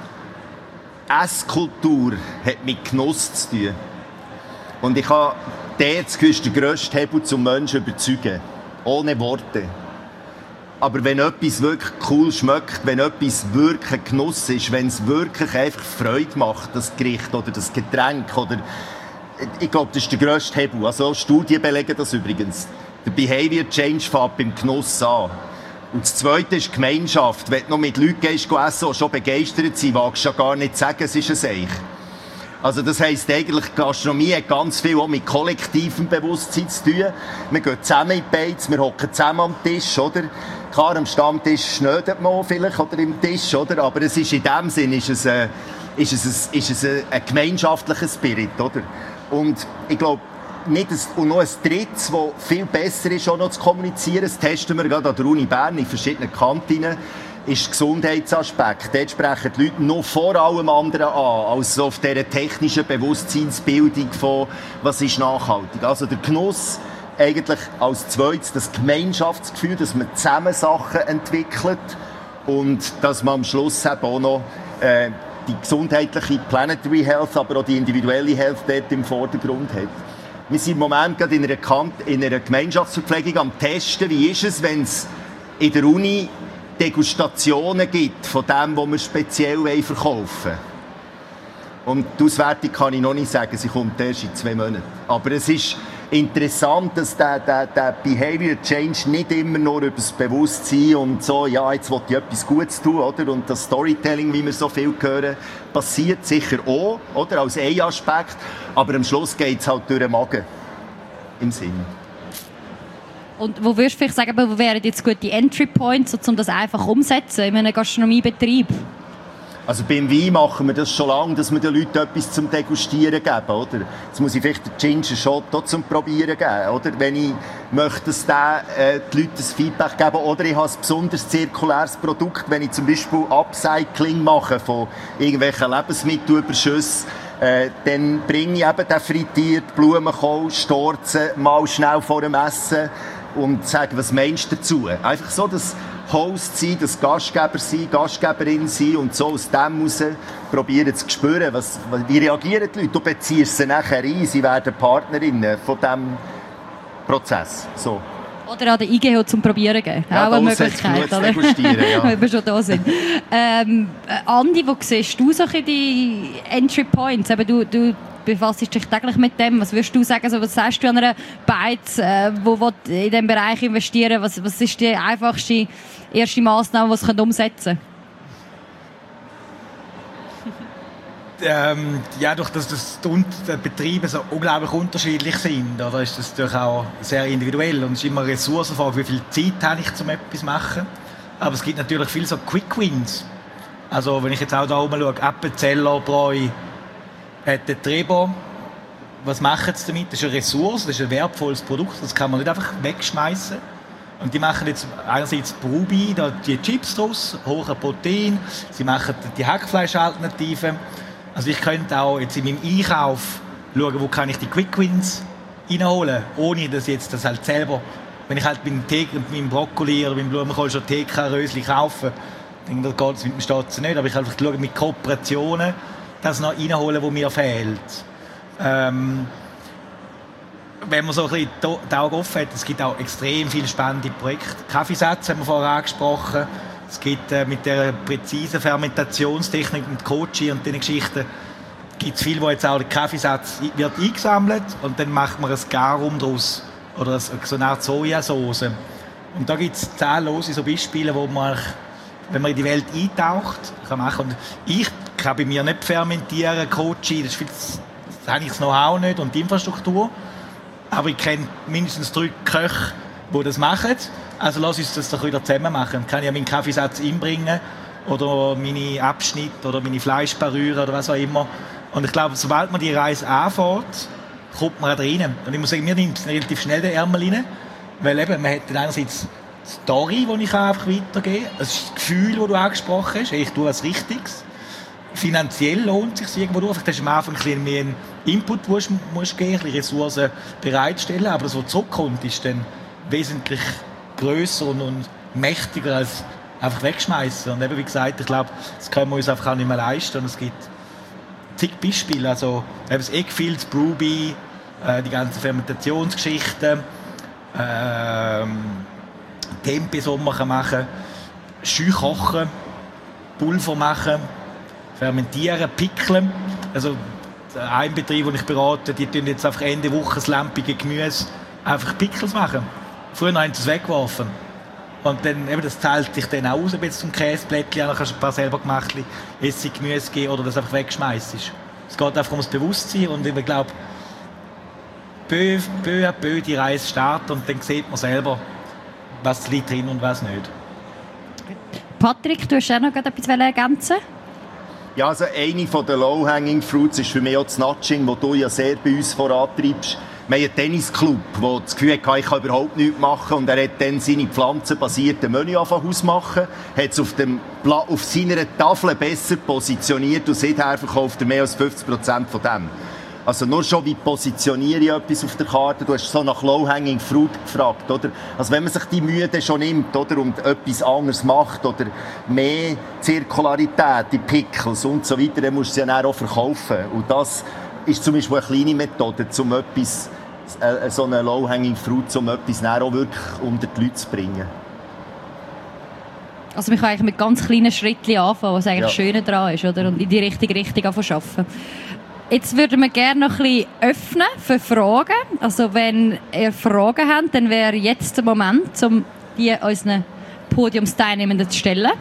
Esskultur hat mit Genuss zu tun. Und ich habe dort das Gefühl, der grösste Hebel zum Menschen überzeugen. Ohne Worte. Aber wenn etwas wirklich cool schmeckt, wenn etwas wirklich ein Genuss ist, wenn es wirklich einfach Freude macht, das Gericht oder das Getränk, oder ich glaube, das ist der grösste Hebel. Also Studien belegen das übrigens. Der Behavior Change fängt beim Genuss an. Und das Zweite ist Gemeinschaft. Wenn du noch mit Leuten gehst, essen, die schon begeistert sind, wagst du ja gar nicht sagen, es ist ein Seich. Also das heisst eigentlich, Gastronomie hat ganz viel auch mit kollektivem Bewusstsein zu tun. Wir gehen zusammen in die Beiz, wir hocken zusammen am Tisch, oder? Klar, am Stammtisch schnödet man vielleicht, oder im Tisch, oder? Aber es ist in dem Sinn, ist es, äh, ist es, ein, ist es ein, ein gemeinschaftlicher Spirit, oder? Und ich glaube, nicht ein, und noch ein drittes, das viel besser ist, auch noch zu kommunizieren, das testen wir gerade an der Uni Bern in verschiedenen Kantinen, ist der Gesundheitsaspekt. Dort sprechen die Leute noch vor allem anderen an, als auf dieser technischen Bewusstseinsbildung von, was ist nachhaltig. Also der Genuss eigentlich als zweites, das Gemeinschaftsgefühl, dass man zusammen Sachen entwickelt und dass man am Schluss eben auch noch äh, die gesundheitliche Planetary Health, aber auch die individuelle Health dort im Vordergrund hat. Wir sind im Moment gerade in einer, Kant- in einer Gemeinschaftsverpflegung am Testen, wie ist es, wenn es in der Uni Degustationen gibt von dem, was wir speziell verkaufen wollen. Und die Auswertung kann ich noch nicht sagen, sie kommt erst in zwei Monaten. Aber es ist interessant, dass der, der, der Behavior Change nicht immer nur über das Bewusstsein und so, ja, jetzt will ich etwas Gutes tun, oder? Und das Storytelling, wie wir so viel hören, passiert sicher auch, oder? Als ein Aspekt. Aber am Schluss geht es halt durch den Magen. Im Sinn. Und wo würdest du vielleicht sagen, wo wären jetzt gute Entry Points, um das einfach umzusetzen in einem Gastronomiebetrieb? Also beim Wein machen wir das schon lange, dass wir den Leuten etwas zum Degustieren geben, oder? Jetzt muss ich vielleicht den Ginger Shot auch zum Probieren geben, oder? Wenn ich möchte, dass der, äh, die Leute das Feedback geben, oder ich habe ein besonders zirkuläres Produkt, wenn ich zum Beispiel Upcycling mache von irgendwelchen Lebensmittelüberschüssen, äh, dann bringe ich eben den frittiert, Blumenkohl, Storzen mal schnell vor dem Essen und sage, was meinst du dazu? Einfach so, dass Host sein, das Gastgeber sein, Gastgeberin sein und so aus dem heraus probieren zu spüren, was, wie reagieren die Leute. Du beziehst sie nachher ein, sie werden Partnerinnen von diesem Prozess. So. Oder an der I G H zum Probieren geben. Ja, auch eine Möglichkeit, oder? Ja. Wenn wir schon da sind. ähm, Andi, wo siehst du so die Entry Points? Eben, du, du befasst dich täglich mit dem. Was würdest du sagen? Also, was sagst du an einer Beiz, äh, wo will in diesem Bereich investieren? Was, was ist die einfachste erste Massnahme, die sie umsetzen können? Ähm, ja, durch das, dass die Betriebe so unglaublich unterschiedlich sind, oder, ist das natürlich auch sehr individuell und es ist immer eine Ressourcenfrage, wie viel Zeit habe ich, um etwas zu machen. Aber es gibt natürlich viele so Quick Wins. Also wenn ich jetzt auch da oben schaue, Appenzeller Bräu hat den Trebo. Was machen sie damit? Das ist eine Ressource, das ist ein wertvolles Produkt, das kann man nicht einfach wegschmeißen. Und die machen jetzt einerseits Brubi, da die Chips draus, hohe Protein, sie machen die Hackfleischalternativen. Also ich könnte auch jetzt in meinem Einkauf schauen, wo kann ich die Quick Wins reinholen, ohne dass jetzt das halt selber, wenn ich halt meinen, Tee, meinen Brokkoli oder meinen Blumenkohl schon T K-Rösli kaufe, dann geht es mit dem Statzen nicht, aber ich kann einfach schauen, mit Kooperationen das noch reinholen, was mir fehlt. Ähm, wenn man so ein bisschen die Augen offen hat, es gibt auch extrem viele spannende Projekte. Kaffeesatz haben wir vorher angesprochen. Es gibt äh, mit der präzisen Fermentationstechnik und Kochi und diesen Geschichten gibt es viel, wo jetzt auch der Kaffeesatz wird eingesammelt und dann macht man ein Garum daraus oder so eine Art Sojasauce. Und da gibt es zahllose so Beispiele, wo man, wenn man in die Welt eintaucht, kann machen. Und ich kann bei mir nicht fermentieren, Kochi, das, ist viel, das habe ich das Know-how nicht und die Infrastruktur. Aber ich kenne mindestens drei Köche, die das machen. Also lass uns das doch wieder zusammen machen. Dann kann ich ja meinen Kaffeesatz einbringen oder meine Abschnitte oder meine Fleischparüre oder was auch immer. Und ich glaube, sobald man die Reise anfährt, kommt man da rein. Und ich muss sagen, mir nimmt es relativ schnell den Ärmel rein. Weil eben, man hat dann einerseits die Story, die ich einfach weitergeben kann. Das ist das Gefühl, das du angesprochen hast. Ich tue etwas Richtiges. Finanziell lohnt es sich irgendwo durch. Vielleicht hast du am Anfang ein bisschen mehr Input, den du musst geben, ein bisschen Ressourcen bereitstellen. Aber das, was zurückkommt, ist dann wesentlich grösser und, und mächtiger als einfach wegschmeißen. Und eben, wie gesagt, ich glaube, das können wir uns einfach auch nicht mehr leisten. Und es gibt zig Beispiele. Also eben das Eggfields, Brewbee, äh, die ganzen Fermentationsgeschichten, ähm, Tempes, die man machen kann, Schü kochen, Pulver machen, fermentieren, pickeln. Also ein Betrieb, den ich berate, die tun jetzt einfach Ende Woche das lampige Gemüse einfach Pickles machen. Früher haben sie es weggeworfen. Und dann, eben, das zahlt sich dann auch aus, ein bisschen zum Käseblättchen, dann kannst du ein paar selber gemacht Essig, Gemüse geben oder das einfach wegschmeißt. Es geht einfach ums Bewusstsein und ich glaube, peu, peu à peu die Reise startet und dann sieht man selber, was liegt drin und was nicht. Patrick, du hast auch noch etwas ergänzen? Ja, also eine der Low-Hanging Fruits ist für mich auch das Nudging, das du ja sehr bei uns vorantreibst. Wir haben einen Tennisclub, der das Gefühl hatte, ich kann überhaupt nichts machen. Und er hat dann seine pflanzenbasierten Menü ausmachen, hat es auf, dem Pla- auf seiner Tafel besser positioniert und seither verkauft er mehr als fünfzig Prozent von dem. Also nur schon, wie positioniere ich etwas auf der Karte? Du hast so nach Low-Hanging Fruit gefragt, oder? Also wenn man sich die Mühe schon nimmt, oder, und etwas anderes macht, oder mehr Zirkularität, die Pickles und so weiter, dann musst du sie dann auch verkaufen. Und das ist zum Beispiel eine kleine Methode, um etwas, äh, so eine Low-Hanging Fruit, um etwas dann auch wirklich unter die Leute zu bringen. Also man kann eigentlich mit ganz kleinen Schritten anfangen, was eigentlich Ja. schön daran ist, oder? Und in die richtige Richtung arbeiten. Jetzt würden wir gerne noch ein bisschen öffnen für Fragen. Also wenn ihr Fragen habt, dann wäre jetzt der Moment, um die unseren Podiumsteilnehmenden zu stellen.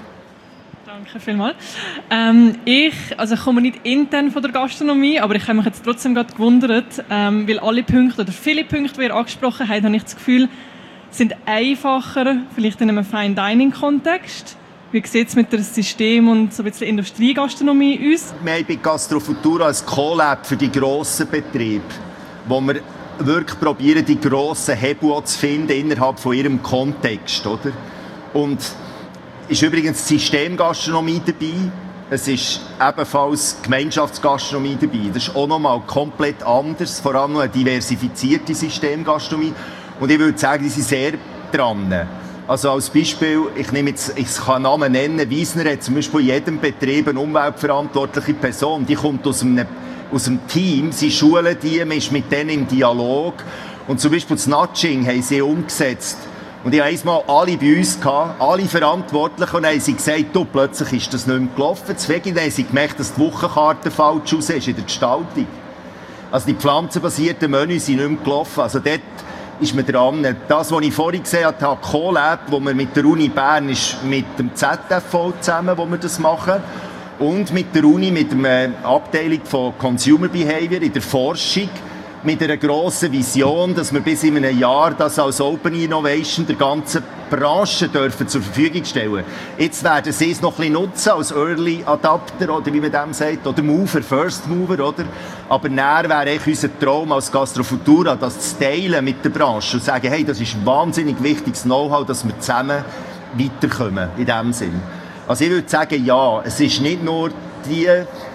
Danke vielmals. Ähm, ich, also ich komme nicht intern von der Gastronomie, aber ich habe mich jetzt trotzdem gerade gewundert, ähm, weil alle Punkte oder viele Punkte, die ihr angesprochen habt, habe ich das Gefühl, sind einfacher, vielleicht in einem Fine-Dining-Kontext. Wie sieht es mit dem System und so ein bisschen Industriegastronomie aus? Wir haben bei Gastrofutura ein Co-Lab für die grossen Betriebe, wo wir wirklich probieren, die grossen Hebel zu finden innerhalb von ihrem Kontext. Oder? Und ist übrigens Systemgastronomie dabei, es ist ebenfalls Gemeinschaftsgastronomie dabei. Das ist auch nochmal komplett anders, vor allem eine diversifizierte Systemgastronomie. Und ich würde sagen, die sind sehr dran. Also als Beispiel, ich nehme jetzt, ich kann Namen nennen, Wiesner hat zum Beispiel in jedem Betrieb eine umweltverantwortliche Person, die kommt aus einem, aus einem Team, sie schulen die, man ist mit denen im Dialog und zum Beispiel das Nudging haben sie umgesetzt. Und ich hatte einmal alle bei uns, gehabt, alle Verantwortlichen, und haben sie gesagt, du, plötzlich ist das nicht mehr gelaufen. Deswegen haben sie gemerkt, dass die Wochenkarte falsch aussieht in der Gestaltung. Also die pflanzenbasierten Menüs sind nicht mehr gelaufen. Also dort ist man dran. Das, was ich vorhin gesehen habe, Co-Lab, wo wir mit der Uni Bern ist mit dem Z F V zusammen, wo wir das machen. Und mit der Uni, mit der Abteilung von Consumer Behavior in der Forschung, mit einer grossen Vision, dass wir bis in einem Jahr das als Open Innovation der ganzen Branche dürfen zur Verfügung stellen. Jetzt werden sie es noch ein bisschen nutzen als Early Adapter oder wie man dem sagt, oder Mover, First Mover, oder? Aber näher wäre eigentlich unser Traum als Gastrofutura, das zu teilen mit der Branche und sagen, hey, das ist ein wahnsinnig wichtiges Know-how, dass wir zusammen weiterkommen, in dem Sinn. Also ich würde sagen, ja, es ist nicht nur die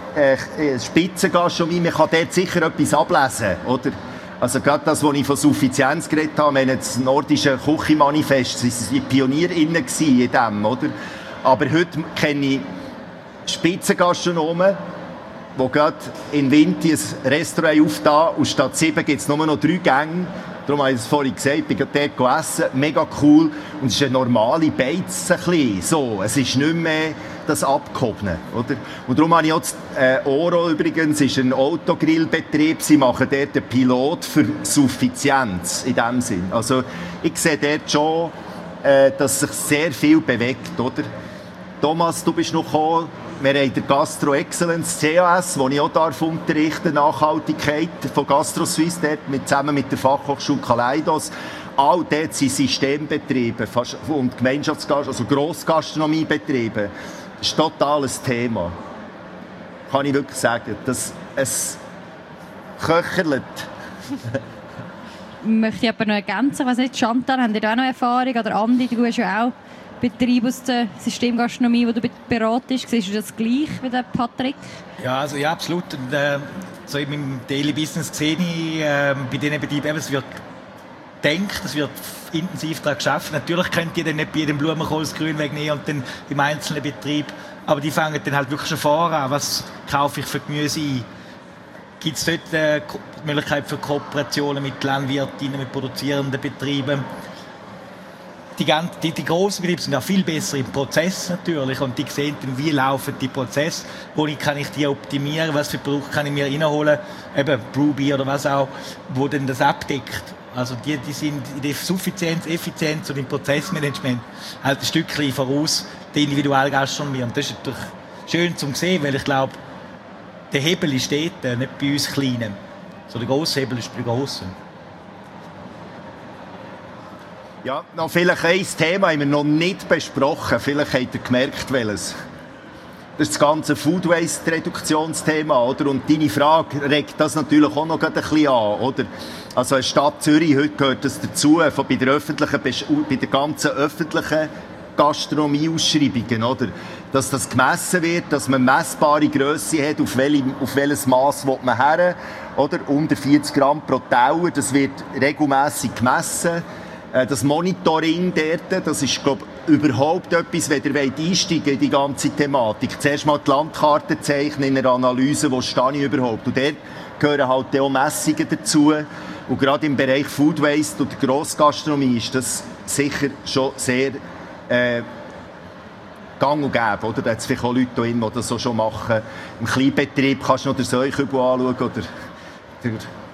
Äh, Spitzengastronomie, man kann dort sicher etwas ablesen, oder? Also gerade das, was ich von Suffizienz geredet habe, wir haben das nordische Küchenmanifest, sie waren PionierInnen in dem, oder? Aber heute kenne ich Spitzengastronomen, die gerade in Winti ein Restaurant aufgetan und statt sieben gibt es nur noch drei Gänge. Darum habe ich es vorhin gesagt, ich bin gerade dort gegessen, mega cool. Und es ist eine normale Beiz, ein bisschen. So, es ist nicht mehr das Abgehobene, oder? Und darum habe ich auch das, äh, Oro übrigens, ist ein Autogrillbetrieb, sie machen dort einen Pilot für Suffizienz, in dem Sinn. Also, ich sehe dort schon, äh, dass sich sehr viel bewegt, oder? Thomas, du bist noch gekommen. Wir haben den Gastro Excellence C A S, wo ich auch darf unterrichten, Nachhaltigkeit von GastroSuisse, dort mit, zusammen mit der Fachhochschule Kaleidos. All dort sind Systembetriebe fast, und Gemeinschaftsgastronomie, also Grossgastronomiebetriebe. Das ist total ein Thema. Kann ich wirklich sagen. Das, es köcherlet. Möchte ich aber noch ergänzen, was nicht, Chantal, habt ihr da auch noch Erfahrung? Oder Andi, du hast ja auch Betrieb aus der Systemgastronomie, wo du beratest. Siehst du das gleich wie der Patrick? Ja, also, ja absolut. Und, äh, so in meinem Daily Business sehe ich äh, bei diesen Betrieben, es wird gedacht, es wird intensiv daran geschafft. Natürlich könnt ihr dann nicht bei jedem Blumenkohl das Grün wegnehmen und dann im einzelnen Betrieb, aber die fangen dann halt wirklich schon vorher an, was kaufe ich für Gemüse ein. Gibt es dort äh, die Möglichkeit für Kooperationen mit Landwirtinnen, mit produzierenden Betrieben? Die, die, die grossen Betriebe sind ja viel besser im Prozess natürlich und die sehen dann, wie laufen die Prozesse, wo kann ich die optimieren, was für Produkte kann ich mir reinholen, eben Brewbeer oder was auch, wo dann das abdeckt. Also die, die sind in der Suffizienz, Effizienz und im Prozessmanagement halt ein Stückchen voraus der Individualgastronomie und das ist natürlich schön zum sehen, weil ich glaube, der Hebel ist dort, nicht bei uns Kleinen. So, der grosse Hebel ist bei den Grossen. Ja, noch vielleicht ein Thema haben wir noch nicht besprochen. Vielleicht habt ihr gemerkt, welches. Das ist das ganze Food Waste Reduktionsthema, oder? Und deine Frage regt das natürlich auch noch ein bisschen an, oder? Also in der Stadt Zürich, heute gehört das dazu, von bei der öffentlichen, bei der ganzen öffentlichen Gastronomie-Ausschreibungen, oder? Dass das gemessen wird, dass man messbare Grösse hat, auf, welche, auf welches Mass will man her, oder? Unter vierzig Gramm pro Teller, das wird regelmässig gemessen. Das Monitoring dort, das ist, glaube ich, überhaupt etwas, wenn ihr einsteigen in die ganze Thematik. Zuerst mal die Landkarte zeichnen in einer Analyse, wo stehe ich überhaupt. Und dort gehören halt auch Messungen dazu. Und gerade im Bereich Food Waste und Grossgastronomie ist das sicher schon sehr äh, gang und gäbe. Oder? Da hat es vielleicht auch Leute drin, die das auch schon machen. Im Kleinbetrieb kannst du noch den Säukübel anschauen oder der,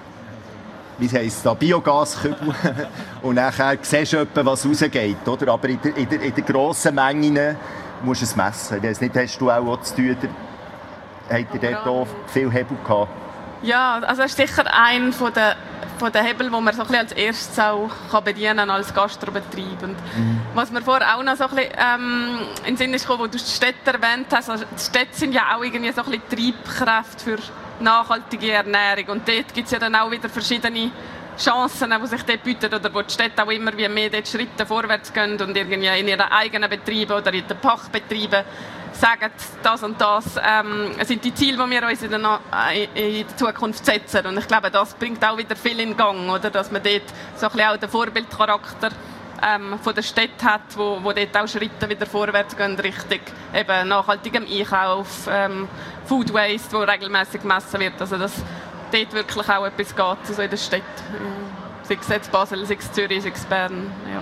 wie heisst das, Biogaskübel. Und nachher siehst du etwa, was rausgeht. Oder? Aber in der, in der, in der grossen Menge musst du es messen. Ich weiss nicht, hast du auch was zu tun? Habt ihr dort auch viel Hebel gehabt? Ja, also das ist sicher einer von der, von der Hebel, den man so ein bisschen als erstes auch kann bedienen kann als Gastrobetrieb. Und mhm. was mir vorher auch noch so ein bisschen ähm, in den Sinn ist gekommen, wo du die Städte erwähnt hast, also die Städte sind ja auch irgendwie so ein bisschen Treibkräfte für nachhaltige Ernährung. Und dort gibt es ja dann auch wieder verschiedene Chancen, die sich dort bieten oder wo die Städte auch immer wie mehr dort Schritte vorwärts gehen und irgendwie in ihren eigenen Betrieben oder in den Pachtbetrieben sagen, das und das ähm, sind die Ziele, die wir uns in der, in der Zukunft setzen. Und ich glaube, das bringt auch wieder viel in Gang, oder? Dass man dort so ein bisschen auch den Vorbildcharakter ähm, von der Stadt hat, wo, wo dort auch Schritte wieder vorwärts gehen, Richtung eben nachhaltigem Einkauf, ähm, Food Waste, wo regelmäßig gemessen wird. Also dass dort wirklich auch etwas geht, also in der Stadt. Sei es jetzt Basel, sei es Zürich, sei es Bern. Ja.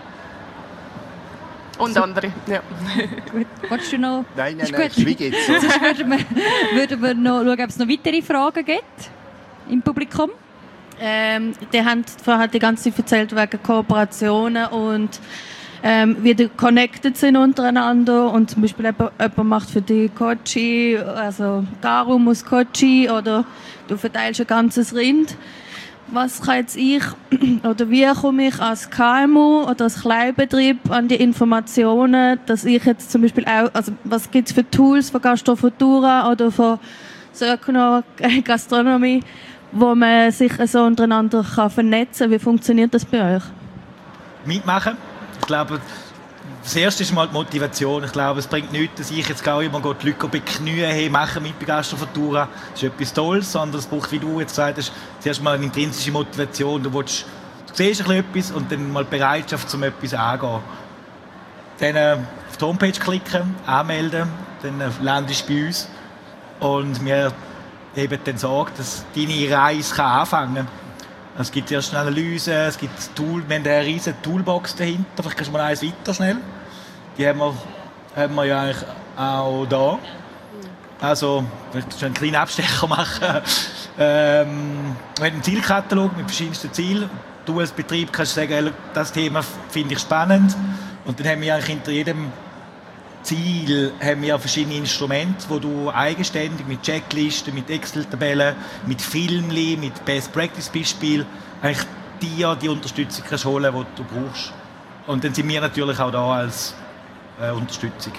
Und so. Andere, ja. Gut. Wolltest du noch? Nein, nein, nein, schweig jetzt. Sonst würden wir, würden wir noch schauen, ob es noch weitere Fragen gibt im Publikum. Ähm, die haben vorher die ganze Zeit erzählt wegen Kooperationen und ähm, wie die connected sind untereinander und zum Beispiel jemand, jemand macht für die Kochi, also Garum aus Kochi oder du verteilst ein ganzes Rind. Was kann jetzt ich oder wie komme ich als K M U oder als Kleinbetrieb an die Informationen, dass ich jetzt zum Beispiel auch, also was gibt es für Tools von Gastrofutura oder von Circular Gastronomie, wo man sich so untereinander kann vernetzen kann? Wie funktioniert das bei euch? Mitmachen. Ich glaube, das Erste ist mal die Motivation. Ich glaube, es bringt nichts, dass ich jetzt gar immer die Leute beknühen, hey, machen mit bei Gastrofutura. Das ist etwas Tolles, sondern es braucht, wie du jetzt gesagt hast, zuerst mal eine intrinsische Motivation. Du, willst, du siehst ein bisschen etwas und dann mal die Bereitschaft, um etwas anzugehen. Dann äh, auf die Homepage klicken, anmelden, dann äh, landest du bei uns und wir haben dann Sorge, dass deine Reise kann anfangen kann. Es gibt erst eine Analyse, es gibt Tool, wir haben eine riesige Toolbox dahinter. Vielleicht kannst du mal eins weiter schnell. Die haben wir, haben wir ja eigentlich auch da. Also, vielleicht kannst du einen kleinen Abstecher machen. ähm, wir haben einen Zielkatalog mit verschiedensten Zielen. Du als Betrieb kannst sagen, das Thema finde ich spannend. Und dann haben wir eigentlich hinter jedem Ziel haben wir verschiedene Instrumente, wo du eigenständig mit Checklisten, mit Excel-Tabellen, mit Filmli, mit Best-Practice-Beispielen eigentlich dir die Unterstützung kannst holen, die du brauchst. Und dann sind wir natürlich auch da als äh, Unterstützung.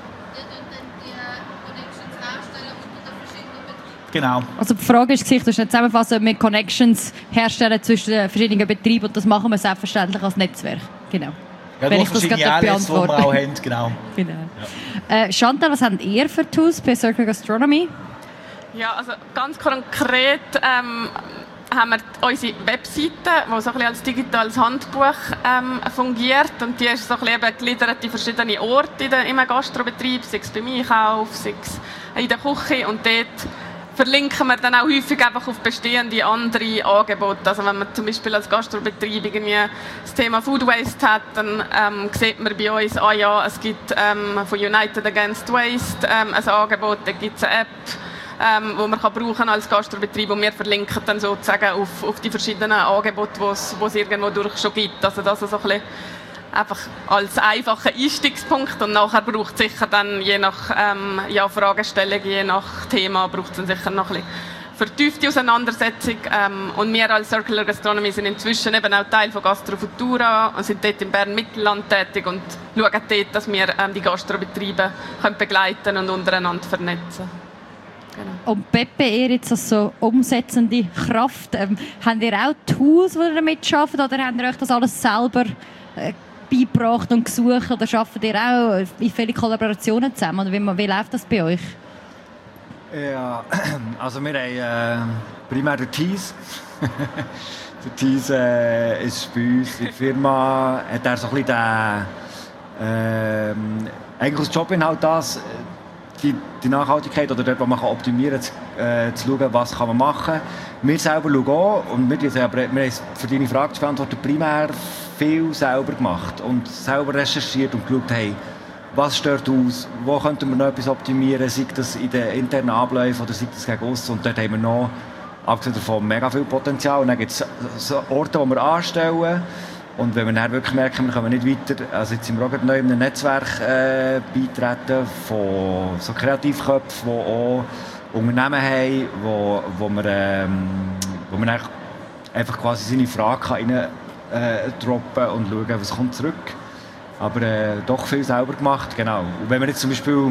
Genau. Also die Frage ist, du hast nicht zusammenfassen, ob wir Connections herstellen zwischen den verschiedenen Betrieben und das machen wir selbstverständlich als Netzwerk. Genau. Ja, wenn durch ich das verschiedene Outlets, die wir auch haben, genau. genau. Ja. Äh, Chantal, was habt ihr für Tools bei Circular Gastronomy? Ja, also ganz konkret ähm, haben wir unsere Webseite, die so ein bisschen als digitales Handbuch ähm, fungiert und die ist so ein bisschen gegliedert in verschiedene Orte im Gastrobetrieb, sei es beim Einkauf, sei es in der Küche und dort verlinken wir dann auch häufig einfach auf bestehende andere Angebote. Also wenn man zum Beispiel als Gastrobetrieb irgendwie das Thema Food Waste hat, dann ähm, sieht man bei uns, ah ja, es gibt ähm, von United Against Waste ähm, ein Angebot, da gibt es eine App, ähm, die man kann brauchen als Gastrobetrieb und wir verlinken dann sozusagen auf, auf die verschiedenen Angebote, die es irgendwo durch schon gibt. Also das ist so ein bisschen einfach als einfacher Einstiegspunkt und nachher braucht es sicher dann je nach ähm, ja, Fragestellung, je nach Thema braucht es dann sicher noch ein bisschen vertiefte Auseinandersetzung. Ähm, und wir als Circular Gastronomy sind inzwischen eben auch Teil von Gastrofutura und sind dort im Bern-Mittelland tätig und schauen dort, dass wir ähm, die Gastrobetriebe können begleiten und untereinander vernetzen. Genau. Und Peppe, ihr jetzt als so umsetzende Kraft, ähm, habt ihr auch Tools, die ihr damit arbeitet, oder habt ihr euch das alles selber äh, beigebracht und gesucht, oder arbeitet ihr auch in viele Kollaborationen zusammen, oder wie, wie läuft das bei euch? Ja, also wir haben äh, primär den Thies. Der Thies äh, ist bei uns in der Firma, hat er so ein bisschen den, äh, eigentlich als Jobinhalt das, die, die Nachhaltigkeit oder dort, wo man optimieren kann, äh, zu schauen, was kann man machen kann. Wir selber schauen auch und wir, wir haben für deine Frage zu beantworten primär viel selber gemacht und selber recherchiert und geschaut, hey, was stört aus, wo könnten wir noch etwas optimieren, sei das in den internen Abläufen oder sei das gegen uns. Und dort haben wir noch, abgesehen davon, mega viel Potenzial. Und dann gibt es so Orte, wo wir anstellen. Und wenn wir dann wirklich merken, wir kommen nicht weiter, also jetzt sind wir auch neu in einem Netzwerk äh, beitreten von so Kreativköpfen, die auch Unternehmen haben, wo, wo wir, ähm, wo man einfach quasi seine Frage rein äh, droppen und schauen, was kommt zurück. Aber äh, doch viel selber gemacht, genau. Und wenn wir jetzt zum Beispiel,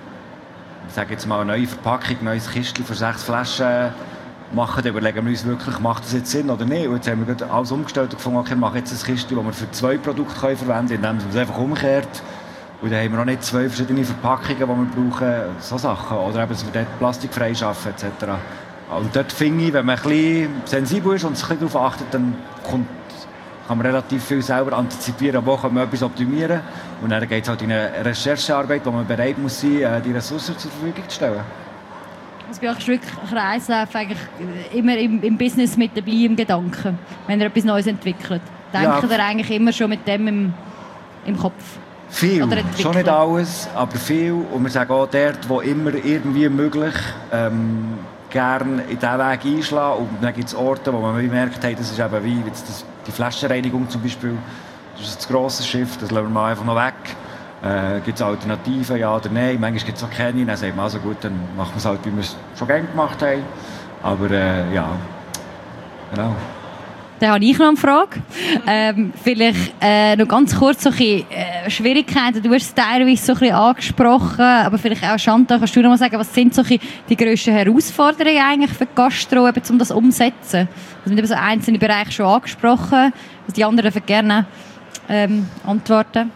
ich sage jetzt mal, eine neue Verpackung, ein neues Kistchen für sechs Flaschen machen, dann überlegen wir uns wirklich, macht das jetzt Sinn oder nicht. Und jetzt haben wir alles umgestellt und gefunden, okay, wir machen jetzt ein Kistchen, das wir für zwei Produkte können verwenden können, indem man es einfach umkehrt. Und dann haben wir noch nicht zwei verschiedene Verpackungen, die wir brauchen, so Sachen. Oder eben, dass wir dort plastikfrei arbeiten et cetera. Und dort finde ich, wenn man ein bisschen sensibel ist und sich ein bisschen darauf achtet, dann kommt kann man relativ viel selber antizipieren, wo kann man etwas optimieren. Und dann geht es halt in eine Recherchearbeit, wo man bereit muss sein, die Ressourcen zur Verfügung zu stellen. Also bei euch ist wirklich Kreislauf eigentlich immer im, im Business mit dabei, im Gedanken, wenn ihr etwas Neues entwickelt. Denkt ja. ihr eigentlich immer schon mit dem im, im Kopf? Viel, schon nicht alles, aber viel. Und wir sagen auch dort, wo immer irgendwie möglich, ähm, gerne in diesen Weg einschlagen. Und dann gibt es Orte, wo man merkt, hey, das ist eben wie jetzt das, die Flaschenreinigung zum Beispiel. Das ist ein grosses Schiff, das lassen wir mal einfach noch weg. Äh, gibt es Alternativen, ja oder nein? Manchmal gibt es auch keine. Dann sagt man, also gut, dann machen wir es halt, wie wir es schon gerne gemacht haben. Aber äh, ja, genau. Dann habe ich noch eine Frage. Ähm, vielleicht äh, noch ganz kurz so ein bisschen, äh, Schwierigkeiten. Du hast es teilweise so ein bisschen angesprochen, aber vielleicht auch Chantal, kannst du noch mal sagen, was sind so ein bisschen die grössten Herausforderungen eigentlich für die Gastro, eben, um das umzusetzen? Also wir haben so einzelne Bereiche schon angesprochen, also die anderen dürfen gerne ähm, antworten.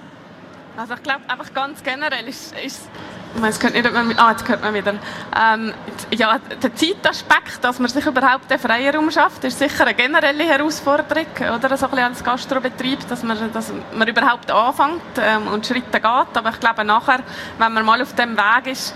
Also ich glaube einfach ganz generell ist, ist ich meine, es hört nicht, ah, jetzt hört man wieder. Ähm, ja, der Zeitaspekt, dass man sich überhaupt den Freiraum schafft, ist sicher eine generelle Herausforderung, oder? So ein bisschen als Gastrobetrieb, dass man, dass man überhaupt anfängt ähm, und Schritte geht. Aber ich glaube nachher, wenn man mal auf dem Weg ist,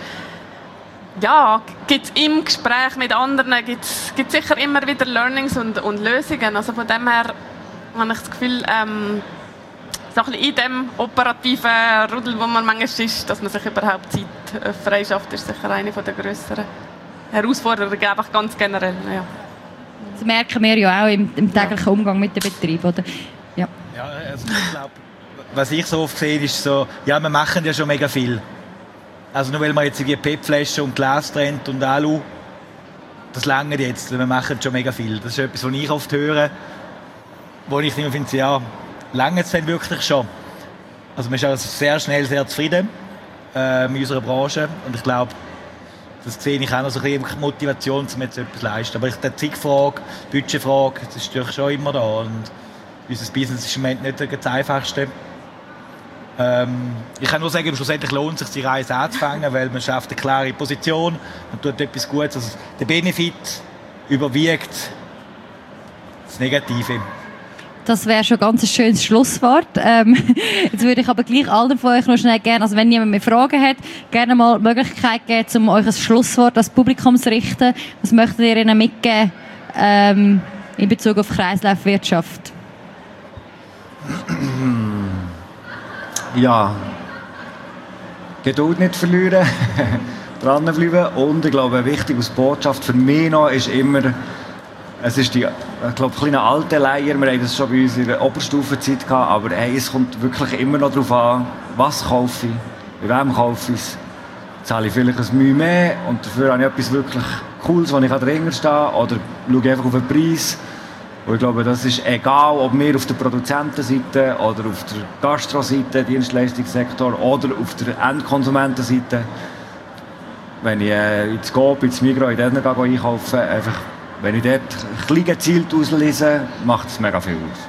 ja, gibt es im Gespräch mit anderen gibt's, gibt's sicher immer wieder Learnings und, und Lösungen. Also von dem her habe ich das Gefühl, ähm, so ein bisschen in dem operativen Rudel, wo man manchmal ist, dass man sich überhaupt Zeit frei schafft, ist sicher eine der grösseren Herausforderungen, einfach ganz generell. Ja. Das merken wir ja auch im, im täglichen Umgang mit dem Betrieb, oder? Ja. Ja, also ich glaube, was ich so oft sehe, ist so, ja, wir machen ja schon mega viel. Also nur weil man jetzt die P E T-Flasche und Glas trennt und Alu, das langt jetzt, wir machen schon mega viel. Das ist etwas, was ich oft höre, wo ich immer finde, ja, lange es denn wirklich schon. Also man ist auch sehr schnell sehr zufrieden äh, mit unserer Branche und ich glaube, das sehe ich auch noch so ein bisschen Motivation, um jetzt etwas zu leisten. Aber die Zeitfrage, die Budgetfrage, das ist natürlich schon immer da und unser Business ist im Moment nicht das einfachste. Ähm, ich kann nur sagen, schlussendlich lohnt es sich, die Reise anzufangen, weil man schafft eine klare Position, man tut etwas Gutes. Also der Benefit überwiegt das Negative. Das wäre schon ganz ein schönes Schlusswort. Ähm, jetzt würde ich aber gleich allen von euch noch schnell gerne, also wenn jemand mehr Fragen hat, gerne mal die Möglichkeit geben, um euch ein Schlusswort als Publikum zu richten. Was möchtet ihr ihnen mitgeben ähm, in Bezug auf Kreislaufwirtschaft? Ja, Geduld nicht verlieren, dranbleiben und ich glaube, wichtig als Botschaft für mich noch ist immer, Es ist die, ich glaube, kleine alte Leier, wir haben das schon bei uns in der Oberstufenzeit gehabt, aber hey, es kommt wirklich immer noch darauf an, was kaufe ich, bei wem kaufe ich es. Zahle ich vielleicht ein Mühe mehr und dafür habe ich etwas wirklich Cooles, wo ich dahinter stehe, oder schaue ich einfach auf den Preis. Und ich glaube, das ist egal, ob wir auf der Produzentenseite oder auf der Gastroseite, Dienstleistungssektor oder auf der Endkonsumentenseite, wenn ich äh, ins Coop, ins Migros, in denen gehe einkaufen, einfach, wenn ich dort ein bisschen gezielt auslese, macht es mega viel aus.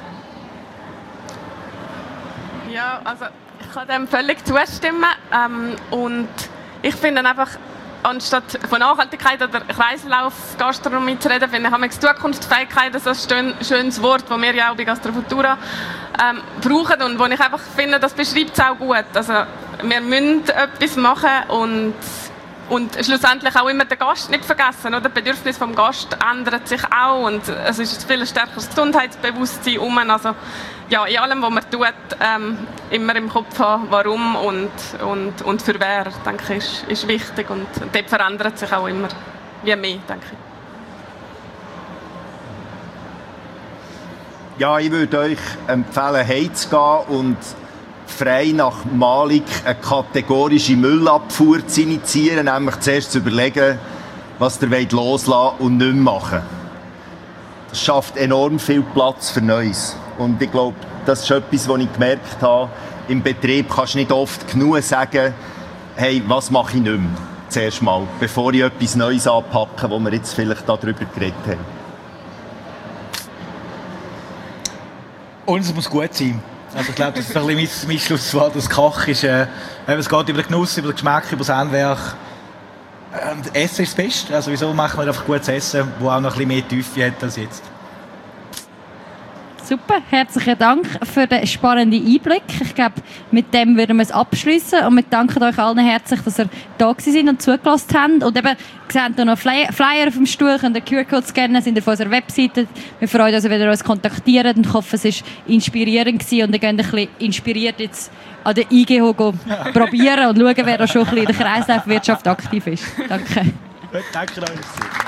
Ja, also ich kann dem völlig zustimmen. Ähm, und ich finde einfach, anstatt von Nachhaltigkeit oder Kreislaufgastronomie zu reden, finde ich, haben wir Zukunftsfähigkeit so ein schönes Wort, das wir ja auch bei Gastrofutura ähm, brauchen und wo ich einfach finde, das beschreibt es auch gut. Also wir müssen etwas machen und, und schlussendlich auch immer den Gast nicht vergessen. Oder? Das Bedürfnis des Gastes ändert sich auch und es ist ein viel stärkeres Gesundheitsbewusstsein um. Also ja, in allem, was man tut, ähm, immer im Kopf haben, warum und, und, und für wer, denke ich, ist, ist wichtig. Und dort verändert sich auch immer wie mehr, denke ich. Ja, ich würde euch empfehlen, heimzugehen und frei nach Malik eine kategorische Müllabfuhr zu initiieren, nämlich zuerst zu überlegen, was ihr loslassen wollt und nicht mehr machen. Das schafft enorm viel Platz für Neues. Und ich glaube, das ist etwas, was ich gemerkt habe. Im Betrieb kannst du nicht oft genug sagen, hey, was mache ich nicht mehr? Zuerst mal, bevor ich etwas Neues anpacke, wo wir jetzt vielleicht darüber geredet haben. Und es muss gut sein. Also ich glaube, das ist ein bisschen mein, mein Schlusswort. Das Kochen ist, äh, es geht über den Genuss, über den Geschmack, über das Handwerk. Ähm, Essen ist das Beste. Also wieso machen wir einfach gutes Essen, das auch noch ein bisschen mehr Tiefe hat als jetzt? Super, herzlichen Dank für den spannenden Einblick. Ich glaube, mit dem würden wir es abschließen und wir danken euch allen herzlich, dass ihr da sind und zugelassen habt. Und eben, ihr seht hier noch Flyer auf dem Stuhl, könnt ihr Q R-Code scannen, sind auf unserer Webseite. Wir freuen uns, wenn ihr uns kontaktiert und ich hoffe, es war inspirierend gewesen und ihr könnt ein bisschen inspiriert jetzt an der I G H probieren und schauen, wer da schon ein bisschen in der Kreislaufwirtschaft aktiv ist. Danke. Danke euch.